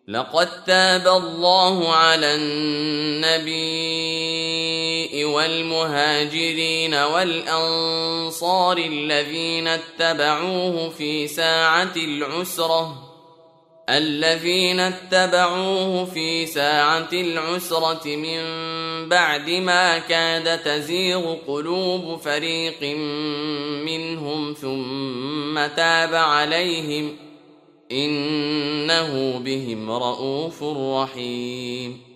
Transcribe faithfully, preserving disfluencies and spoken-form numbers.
لقد تاب الله على النبي والمهاجرين والأنصار الذين اتبعوه في ساعة العسرة الذين اتبعوه في ساعة العسرة من بعد ما كاد تزيغ قلوب فريق منهم ثم تاب عليهم إنه بهم رءوف رحيم.